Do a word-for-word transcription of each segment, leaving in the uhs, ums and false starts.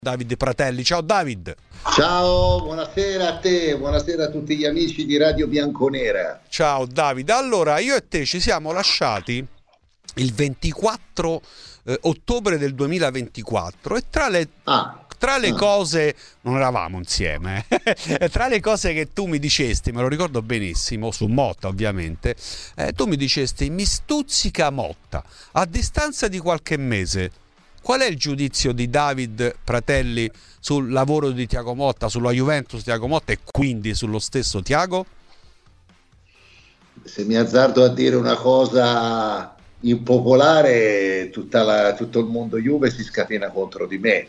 Davide Pratelli. Ciao David. Ciao, buonasera a te, buonasera a tutti gli amici di Radio Bianconera. Ciao Davide. Allora, io e te ci siamo lasciati il ventiquattro eh, ottobre del duemilaventiquattro e tra le Ah, tra le ah. cose non eravamo insieme. Tra le cose che tu mi dicesti, me lo ricordo benissimo, su Motta ovviamente, eh, tu mi dicesti mi stuzzica Motta a distanza di qualche mese. Qual è il giudizio di David Pratelli sul lavoro di Thiago Motta, sulla Juventus di Thiago Motta e quindi sullo stesso Thiago? Se mi azzardo a dire una cosa impopolare, tutta la, tutto il mondo Juve si scatena contro di me.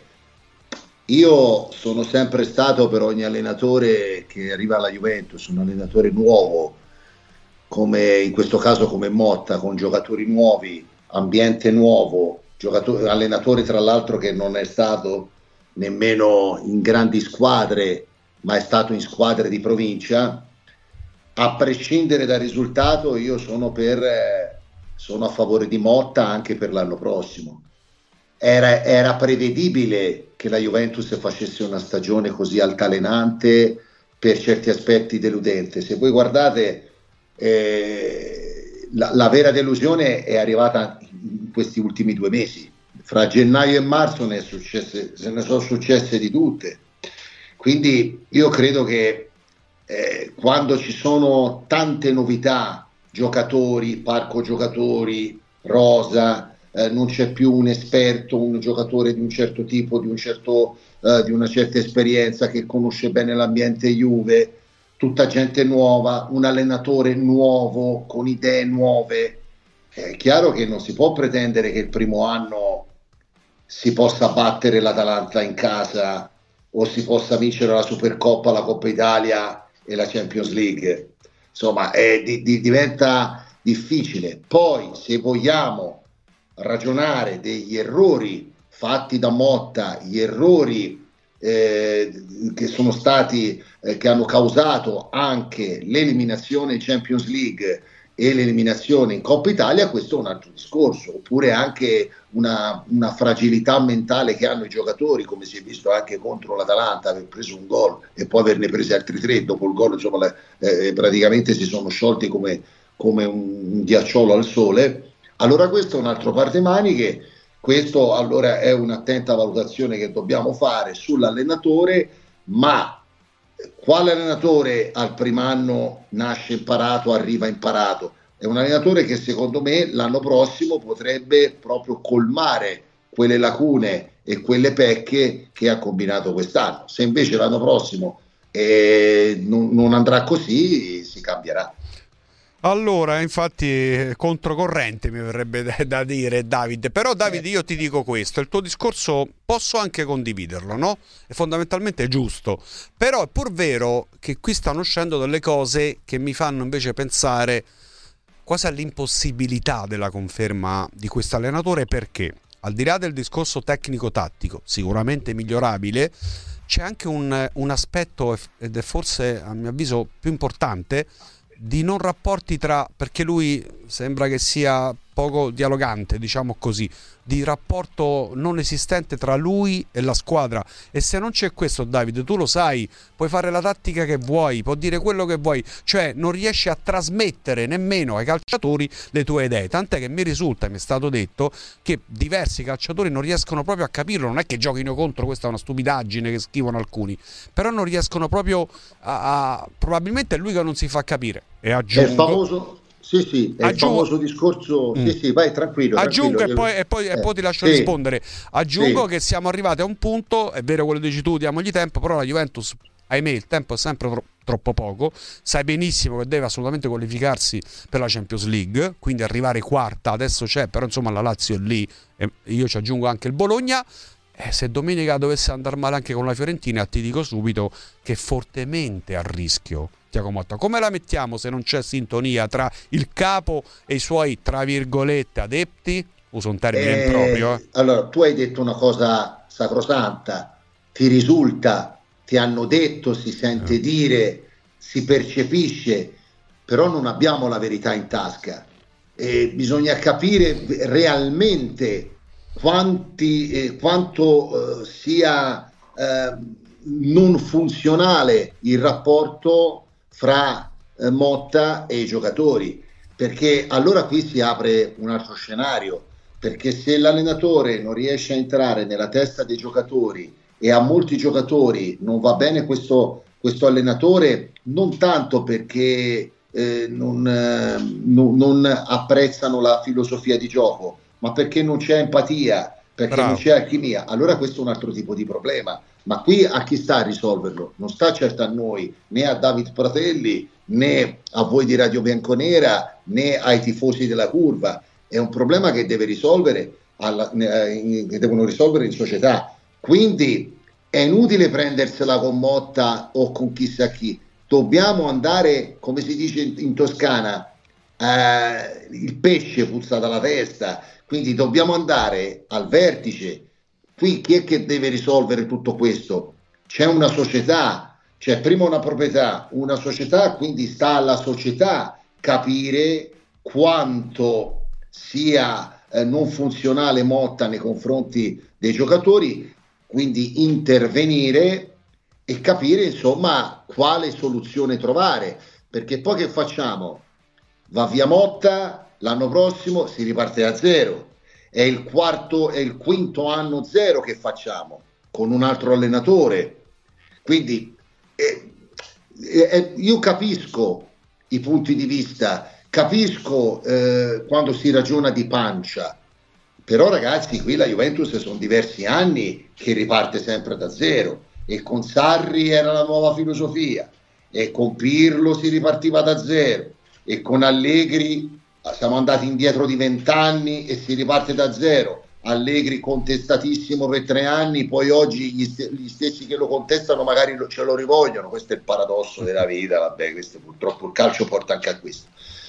Io sono sempre stato, per ogni allenatore che arriva alla Juventus, un allenatore nuovo, come in questo caso come Motta, con giocatori nuovi, ambiente nuovo, giocatori, allenatore tra l'altro che non è stato nemmeno in grandi squadre, ma è stato in squadre di provincia. A prescindere dal risultato, io sono per eh, sono a favore di Motta anche per l'anno prossimo. Era, era prevedibile che la Juventus facesse una stagione così altalenante, per certi aspetti deludente. Se voi guardate, eh, la, la vera delusione è arrivata in questi ultimi due mesi. Fra gennaio e marzo ne, è successe, se ne sono successe di tutte. Quindi io credo che eh, quando ci sono tante novità, giocatori, parco giocatori, rosa, Eh, non c'è più un esperto, un giocatore di un certo tipo, di, un certo, eh, di una certa esperienza che conosce bene l'ambiente Juve, tutta gente nuova, un allenatore nuovo, con idee nuove. È chiaro che non si può pretendere che il primo anno si possa battere l'Atalanta in casa o si possa vincere la Supercoppa, la Coppa Italia e la Champions League. Insomma, è, di, di, diventa difficile. Poi, se vogliamo ragionare degli errori fatti da Motta, gli errori eh, che sono stati eh, che hanno causato anche l'eliminazione in Champions League e l'eliminazione in Coppa Italia, questo è un altro discorso. Oppure anche una, una fragilità mentale che hanno i giocatori, come si è visto anche contro l'Atalanta, aver preso un gol e poi averne presi altri tre dopo il gol, insomma, eh, praticamente si sono sciolti come, come un, un ghiacciolo al sole. Allora questo è un altro parte maniche, questo allora è un'attenta valutazione che dobbiamo fare sull'allenatore, ma quale allenatore al primo anno nasce imparato, arriva imparato? È un allenatore che secondo me l'anno prossimo potrebbe proprio colmare quelle lacune e quelle pecche che ha combinato quest'anno. Se invece l'anno prossimo eh, non, non andrà così, si cambierà. Allora, infatti, controcorrente mi verrebbe da, da dire, Davide. Però, Davide, io ti dico questo: il tuo discorso posso anche condividerlo, no? È fondamentalmente giusto. Però è pur vero che qui stanno uscendo delle cose che mi fanno invece pensare quasi all'impossibilità della conferma di questo allenatore, perché al di là del discorso tecnico-tattico, sicuramente migliorabile, c'è anche un, un aspetto, ed è forse a mio avviso più importante, di non rapporti tra, perché lui sembra che sia poco dialogante, diciamo così, di rapporto non esistente tra lui e la squadra. E se non c'è questo, Davide, tu lo sai, puoi fare la tattica che vuoi, puoi dire quello che vuoi, cioè non riesci a trasmettere nemmeno ai calciatori le tue idee, tant'è che mi risulta, mi è stato detto, che diversi calciatori non riescono proprio a capirlo. Non è che giochino contro, questa è una stupidaggine che scrivono alcuni, però non riescono proprio a, a probabilmente è lui che non si fa capire. E aggiungo, è il famoso sì sì è aggiungo, il famoso discorso mm. sì sì vai tranquillo, aggiungo tranquillo. E, poi, e, poi, eh, e poi ti lascio sì, rispondere. Aggiungo sì. che siamo arrivati a un punto, è vero quello che dici tu, diamogli tempo, però la Juventus, ahimè, il tempo è sempre tro- troppo poco. Sai benissimo che deve assolutamente qualificarsi per la Champions League, quindi arrivare quarta adesso c'è, però insomma la Lazio è lì e io ci aggiungo anche il Bologna. Eh, se domenica dovesse andare male anche con la Fiorentina, ti dico subito che è fortemente a rischio Thiago Motta. Come la mettiamo se non c'è sintonia tra il capo e i suoi, tra virgolette, adepti? Uso un termine eh, improprio. Eh. Allora, tu hai detto una cosa sacrosanta, ti risulta, ti hanno detto, si sente eh. dire, si percepisce, però non abbiamo la verità in tasca. E bisogna capire realmente quanti, eh, quanto eh, sia eh, non funzionale il rapporto fra eh, Motta e i giocatori, perché allora qui si apre un altro scenario, perché se l'allenatore non riesce a entrare nella testa dei giocatori e a molti giocatori non va bene questo, questo allenatore, non tanto perché eh, non, eh, non, non apprezzano la filosofia di gioco, ma perché non c'è empatia, perché Bravo. non c'è alchimia, allora questo è un altro tipo di problema. Ma qui a chi sta a risolverlo? Non sta certo a noi, né a David Pratelli, né a voi di Radio Bianconera, né ai tifosi della Curva. È un problema che deve risolvere alla, eh, che devono risolvere in società. Quindi è inutile prendersela con Motta o con chissà chi. Dobbiamo andare, come si dice in, in Toscana, eh, il pesce puzza dalla testa. Quindi dobbiamo andare al vertice. Qui chi è che deve risolvere tutto questo? C'è una società, c'è prima una proprietà, una società, quindi sta alla società capire quanto sia eh, non funzionale Motta nei confronti dei giocatori, quindi intervenire e capire insomma quale soluzione trovare, perché poi che facciamo? Va via Motta, l'anno prossimo si riparte da zero. È il quarto e il quinto anno zero che facciamo con un altro allenatore. Quindi eh, eh, io capisco i punti di vista, capisco eh, quando si ragiona di pancia, però ragazzi qui la Juventus sono diversi anni che riparte sempre da zero, e con Sarri era la nuova filosofia, e con Pirlo si ripartiva da zero, e con Allegri siamo andati indietro di vent'anni e si riparte da zero. Allegri contestatissimo per tre anni, poi oggi gli, st- gli stessi che lo contestano magari lo- ce lo rivogliono. Questo è il paradosso della vita, vabbè, questo purtroppo il calcio porta anche a questo.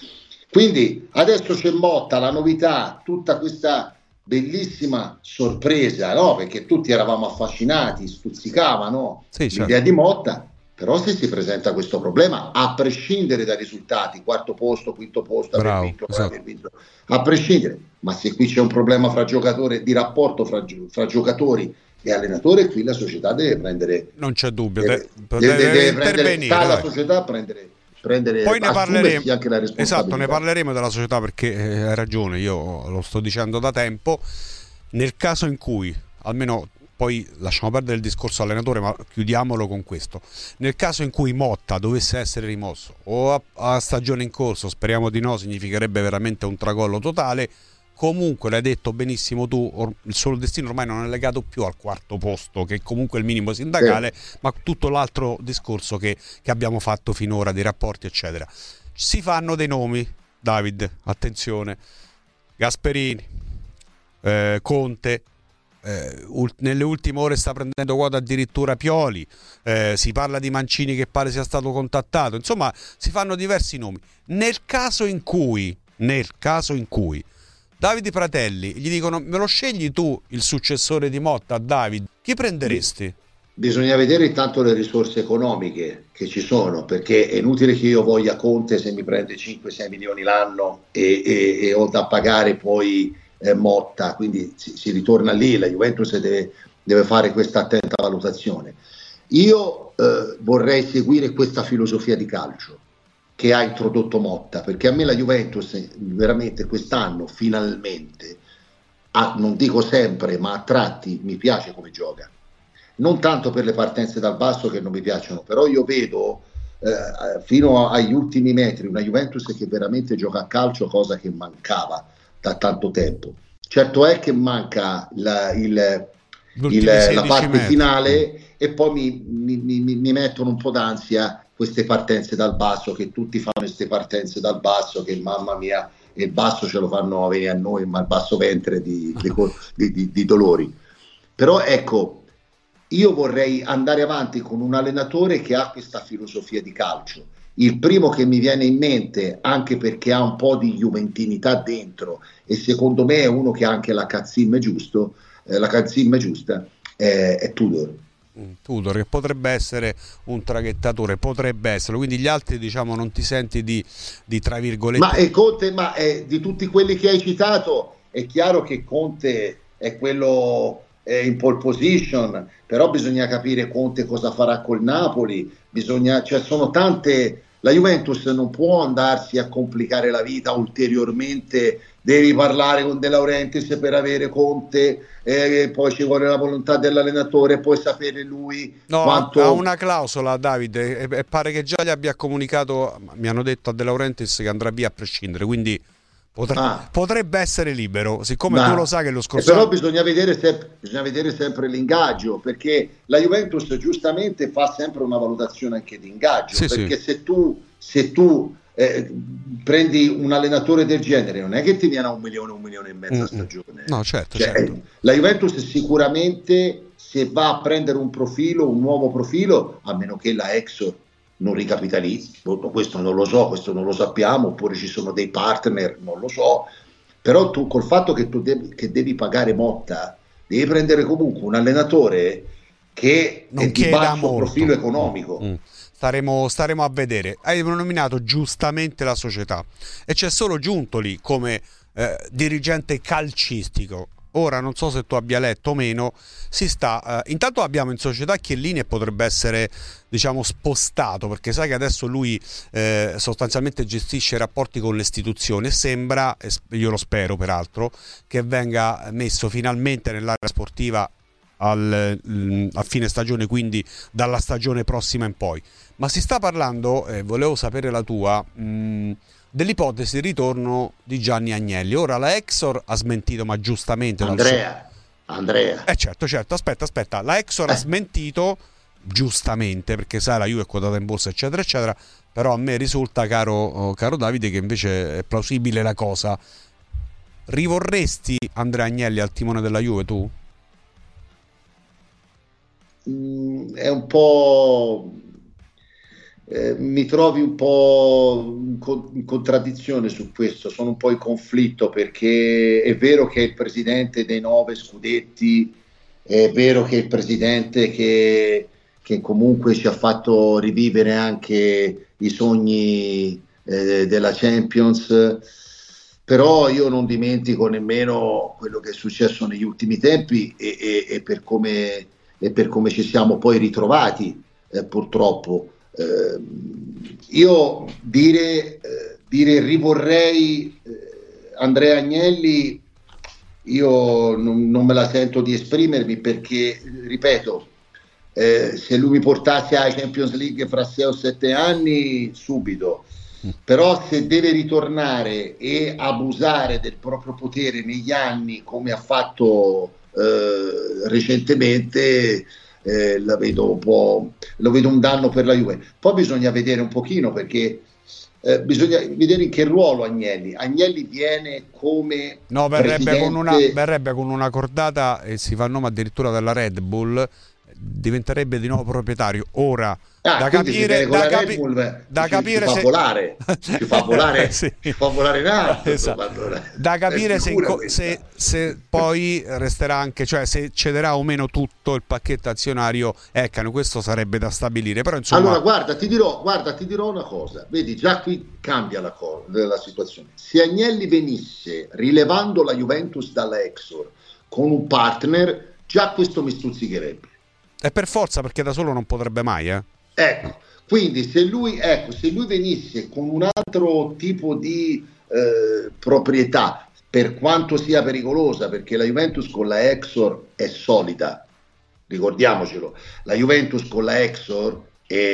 Quindi adesso c'è Motta, la novità, tutta questa bellissima sorpresa, no? Perché tutti eravamo affascinati, stuzzicava, no? Sì, certo. L'idea di Motta. Però se si presenta questo problema, a prescindere dai risultati, quarto posto, quinto posto, Bravo, aver vinto, esatto. aver vinto, a prescindere, ma se qui c'è un problema fra giocatori, di rapporto fra, fra giocatori e allenatore, qui la società deve prendere, non c'è dubbio, deve, deve, deve, deve deve prendere, sta alla dai. società a prendere, prendere poi ne parleremo, anche la responsabilità. esatto, ne parleremo della società, perché eh, hai ragione, io lo sto dicendo da tempo. Nel caso in cui, almeno poi lasciamo perdere il discorso allenatore, ma chiudiamolo con questo: nel caso in cui Motta dovesse essere rimosso o a, a stagione in corso, speriamo di no, significherebbe veramente un tracollo totale. Comunque l'hai detto benissimo tu, or, il suo destino ormai non è legato più al quarto posto, che comunque è il minimo sindacale, sì, ma tutto l'altro discorso che, che abbiamo fatto finora, dei rapporti eccetera. Si fanno dei nomi, David, attenzione: Gasperini, eh, Conte. Eh, ult- nelle ultime ore sta prendendo quota addirittura Pioli, eh, si parla di Mancini che pare sia stato contattato, insomma si fanno diversi nomi. Nel caso in cui nel caso in cui Davide Pratelli gli dicono: me lo scegli tu il successore di Motta, David, chi prenderesti? Bisogna vedere intanto le risorse economiche che ci sono, perché è inutile che io voglia Conte se mi prende cinque sei milioni l'anno e, e, e ho da pagare poi Eh, Motta, quindi si, si ritorna lì, la Juventus deve, deve fare questa attenta valutazione. Io eh, vorrei seguire questa filosofia di calcio che ha introdotto Motta, perché a me la Juventus veramente quest'anno finalmente, ha, non dico sempre, ma a tratti mi piace come gioca, non tanto per le partenze dal basso che non mi piacciono, però io vedo eh, fino agli ultimi metri una Juventus che veramente gioca a calcio, cosa che mancava da tanto tempo. Certo è che manca la, il, il, la parte metri. finale, e poi mi, mi, mi, mi mettono un po' d'ansia queste partenze dal basso, che tutti fanno queste partenze dal basso, che mamma mia, il basso ce lo fanno venire a noi, ma il basso ventre di, di, di, di dolori. Però ecco, io vorrei andare avanti con un allenatore che ha questa filosofia di calcio. Il primo che mi viene in mente, anche perché ha un po' di juventinità dentro, e secondo me è uno che ha anche la cazzimma giusto, eh, la cazzimma giusta, eh, è Tudor. Tudor, che potrebbe essere un traghettatore, potrebbe essere, quindi gli altri diciamo non ti senti di, di tra virgolette. Ma è Conte, ma è, di tutti quelli che hai citato, è chiaro che Conte è quello eh, in pole position, però bisogna capire Conte cosa farà col Napoli, bisogna, cioè sono tante, la Juventus non può andarsi a complicare la vita ulteriormente, devi parlare con De Laurentiis per avere Conte, eh, poi ci vuole la volontà dell'allenatore, poi sapere lui no, quanto... ha una clausola Davide e, e pare che già gli abbia comunicato, mi hanno detto a De Laurentiis che andrà via a prescindere, quindi potre, ah. potrebbe essere libero, siccome Ma, tu lo sai che lo scorso però anno... bisogna vedere, se, bisogna vedere sempre l'ingaggio, perché la Juventus giustamente fa sempre una valutazione anche di ingaggio, sì, perché sì. se tu, se tu eh, prendi un allenatore del genere non è che ti viene a un milione, un milione e mezzo a stagione. No, certo, cioè, certo. La Juventus sicuramente, se va a prendere un profilo, un nuovo profilo, a meno che la Exor non ricapitalizzi, questo non lo so, questo non lo sappiamo, oppure ci sono dei partner, non lo so, però tu col fatto che tu devi, che devi pagare Motta, devi prendere comunque un allenatore che non è di basso molto. profilo economico. Mm. Staremo, staremo a vedere. Hai nominato giustamente la società e c'è solo Giuntoli come eh, dirigente calcistico. Ora non so se tu abbia letto o meno, si sta eh, intanto abbiamo in società Chiellini e potrebbe essere, diciamo, spostato, perché sai che adesso lui eh, sostanzialmente gestisce i rapporti con le istituzioni e sembra, e io lo spero peraltro, che venga messo finalmente nell'area sportiva al, a fine stagione, quindi dalla stagione prossima in poi. Ma si sta parlando, eh, volevo sapere la tua, mh, dell'ipotesi di ritorno di Gianni Agnelli. Ora la Exor ha smentito, ma giustamente Andrea, suo... Andrea. Eh certo, certo, aspetta, aspetta. La Exor eh. ha smentito giustamente, perché sai la Juve è quotata in borsa, eccetera, eccetera. Però a me risulta, caro, caro Davide, che invece è plausibile la cosa. Rivorresti Andrea Agnelli al timone della Juve tu? Mm, è un po'... Eh, mi trovi un po' in, co- in contraddizione su questo, sono un po' in conflitto, perché è vero che è il presidente dei nove scudetti, è vero che è il presidente che, che comunque ci ha fatto rivivere anche i sogni eh, della Champions, però io non dimentico nemmeno quello che è successo negli ultimi tempi e, e, e, per, come, e per come ci siamo poi ritrovati eh, purtroppo. Eh, io dire, eh, dire rivorrei eh, Andrea Agnelli, io non, non me la sento di esprimermi, perché ripeto, eh, se lui mi portasse alla Champions League fra sei o sette anni subito, però se deve ritornare e abusare del proprio potere negli anni come ha fatto eh, recentemente, Eh, la vedo un po', lo vedo un danno per la Juve. Poi bisogna vedere un pochino, perché eh, bisogna vedere in che ruolo Agnelli Agnelli viene come no, verrebbe presidente... con una verrebbe con una cordata e si fa il nome addirittura della Red Bull, diventerebbe di nuovo proprietario. Ora ah, da capire, da, capi- Bull, da ci, capire ci se fa volare ci fa volare, sì. ci fa volare in alto, esatto. Da capire se, co- se, se poi resterà anche, cioè se cederà o meno tutto il pacchetto azionario Ecano, questo sarebbe da stabilire, però insomma... Allora guarda ti dirò, guarda, ti dirò una cosa, vedi, già qui cambia la, co- la situazione. Se Agnelli venisse rilevando la Juventus dalla Exor con un partner, già questo mi stuzzicherebbe. È per forza, perché da solo non potrebbe mai, eh. Ecco, quindi se lui, ecco, se lui venisse con un altro tipo di eh, proprietà, per quanto sia pericolosa, perché la Juventus con la Exor è solida, ricordiamocelo, la Juventus con la Exor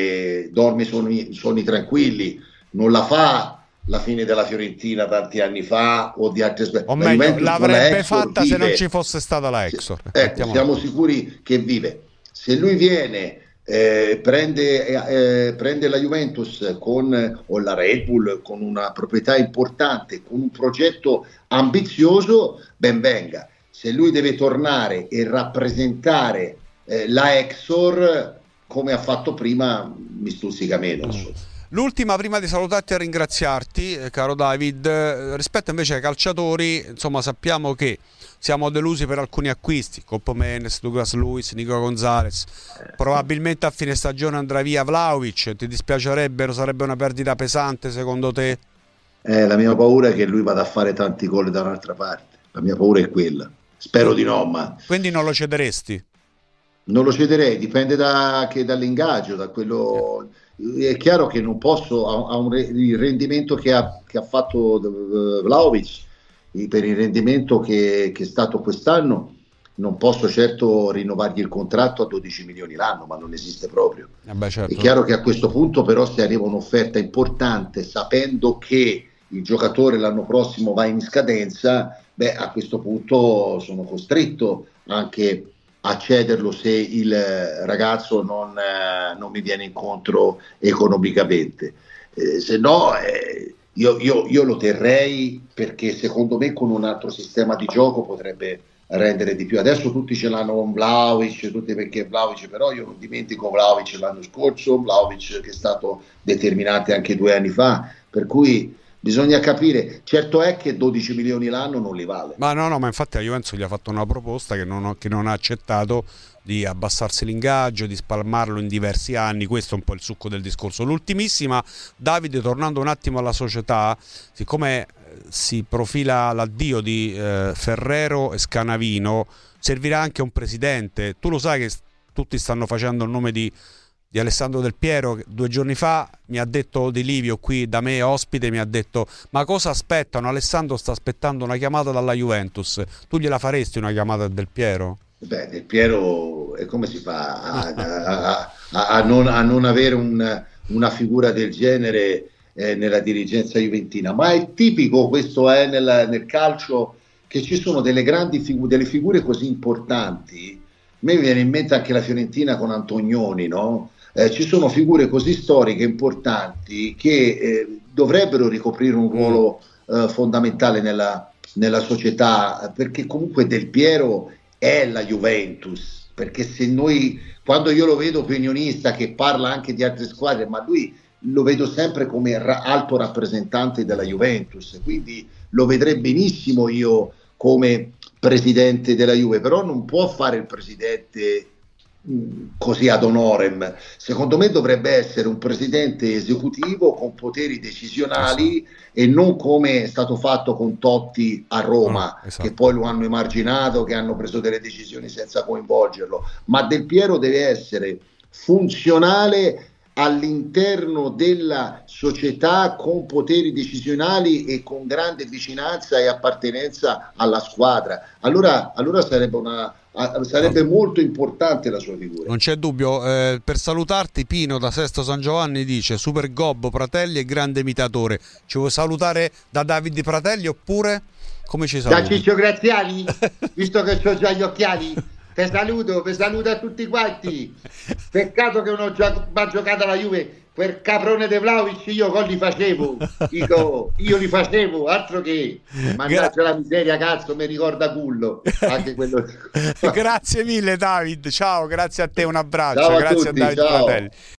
e dorme sonni, sonni tranquilli, non la fa la fine della Fiorentina tanti anni fa o di altre squadre. O meglio, l'avrebbe fatta vive. Se non ci fosse stata la Exor. Ecco, siamo sicuri che vive. Se lui viene, eh, prende, eh, prende la Juventus con, o la Red Bull con una proprietà importante, con un progetto ambizioso, ben venga. Se lui deve tornare e rappresentare eh, la Exor come ha fatto prima, mi stuzzica meno. Mm. L'ultima, prima di salutarti e ringraziarti, eh, caro David, eh, rispetto invece ai calciatori, insomma sappiamo che siamo delusi per alcuni acquisti, Coppo Mendes, Douglas Luiz, Nico Gonzalez, probabilmente a fine stagione andrà via Vlahovic, ti dispiacerebbero, sarebbe una perdita pesante secondo te? Eh, la mia paura è che lui vada a fare tanti gol da un'altra parte, la mia paura è quella. spero di no, ma quindi non lo cederesti? Non lo cederei, dipende da, che dall'ingaggio, da quello. È chiaro che non posso, a, a un re, il rendimento che ha, che ha fatto uh, Vlahovic, per il rendimento che, che è stato quest'anno, non posso certo rinnovargli il contratto a dodici milioni l'anno, ma non esiste proprio. Eh beh, certo. È chiaro che a questo punto però se arriva un'offerta importante, sapendo che il giocatore l'anno prossimo va in scadenza, beh, a questo punto sono costretto anche a cederlo se il ragazzo non, eh, non mi viene incontro economicamente. Eh, se no, eh, io, io, io lo terrei, perché secondo me con un altro sistema di gioco potrebbe rendere di più. Adesso tutti ce l'hanno con Vlahovic, tutti perché Vlahovic, però io non dimentico Vlahovic l'anno scorso, Vlahovic che è stato determinante anche due anni fa, per cui bisogna capire. Certo è che dodici milioni l'anno non li vale. Ma no, no, ma infatti la Juventus gli ha fatto una proposta che non, ho, che non ha accettato, di abbassarsi l'ingaggio, di spalmarlo in diversi anni. Questo è un po' il succo del discorso. L'ultimissima, Davide, tornando un attimo alla società, siccome si profila l'addio di eh, Ferrero e Scanavino, servirà anche un presidente. Tu lo sai che tutti stanno facendo il nome di di Alessandro Del Piero, che due giorni fa mi ha detto Di Livio qui da me ospite, mi ha detto: ma cosa aspettano? Alessandro sta aspettando una chiamata dalla Juventus. Tu gliela faresti una chiamata a Del Piero? Beh, Del Piero, e come si fa a, a, a, a, non, a non avere un, una figura del genere eh, nella dirigenza juventina? Ma è tipico, questo è nel, nel calcio, che ci sono delle grandi figure, delle figure così importanti. A me viene in mente anche la Fiorentina con Antonioni, no? Eh, ci sono figure così storiche importanti che eh, dovrebbero ricoprire un ruolo eh, fondamentale nella, nella società, perché comunque Del Piero è la Juventus, perché se noi, quando io lo vedo opinionista che parla anche di altre squadre, ma lui lo vedo sempre come ra- alto rappresentante della Juventus, quindi lo vedrei benissimo io come presidente della Juve, però non può fare il presidente così ad honorem. Secondo me dovrebbe essere un presidente esecutivo con poteri decisionali, esatto, e non come è stato fatto con Totti a Roma, oh, esatto, che poi lo hanno emarginato, che hanno preso delle decisioni senza coinvolgerlo. Ma Del Piero deve essere funzionale all'interno della società, con poteri decisionali e con grande vicinanza e appartenenza alla squadra. Allora, allora sarebbe una sarebbe molto importante la sua figura. Non c'è dubbio. Eh, per salutarti, Pino da Sesto San Giovanni dice: super gobbo Pratelli e grande imitatore. Ci vuoi salutare da Davide Pratelli oppure come ci saluti? Da Ciccio Graziani, visto che ho già gli occhiali. Te saluto, vi saluto a tutti quanti. Peccato che non ho già giocato alla Juve. Quel caprone De Vlahovic io gol li facevo, dico, io li facevo, altro che, mannaggia la miseria, cazzo, mi ricorda cullo anche quello. Grazie mille David, ciao, grazie a te, un abbraccio, Ciao a grazie tutti, a Davide ciao. Pratelli.